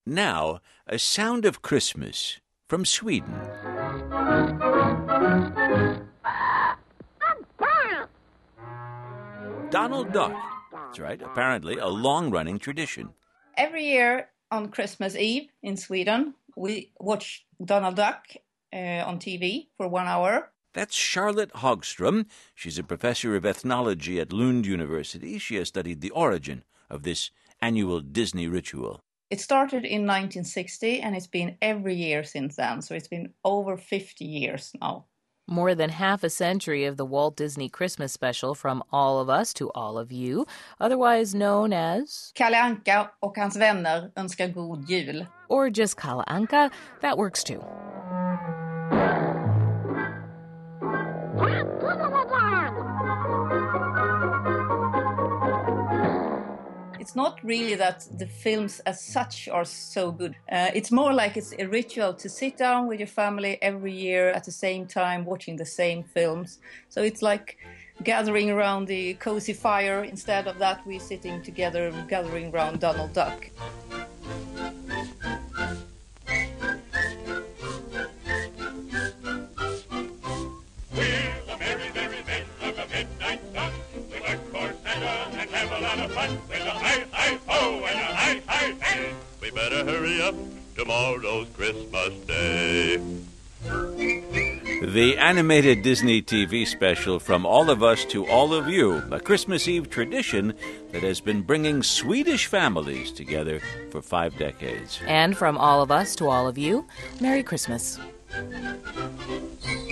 Now, a sound of Christmas from Sweden. Donald Duck. That's right, apparently a long-running tradition. Every year on Christmas Eve in Sweden, we watch Donald Duck on TV for 1 hour. That's Charlotte Hagström. She's a professor of ethnology at Lund University. She has studied the origin of this annual Disney ritual. It started in 1960 and it's been every year since then, so it's been over 50 years now. More than half a century of the Walt Disney Christmas special From All of Us to All of You, otherwise known as Kalle Anka och hans vänner önskar god jul. Or just Kalle Anka, that works too. It's not really that the films as such are so good. It's more like it's a ritual to sit down with your family every year at the same time, watching the same films. So it's like gathering around the cozy fire. Instead of that, we're sitting together, gathering around Donald Duck. We better hurry up, tomorrow's Christmas Day. The animated Disney TV special From All of Us to All of You, a Christmas Eve tradition that has been bringing Swedish families together for 5 decades. And from all of us to all of you, Merry Christmas.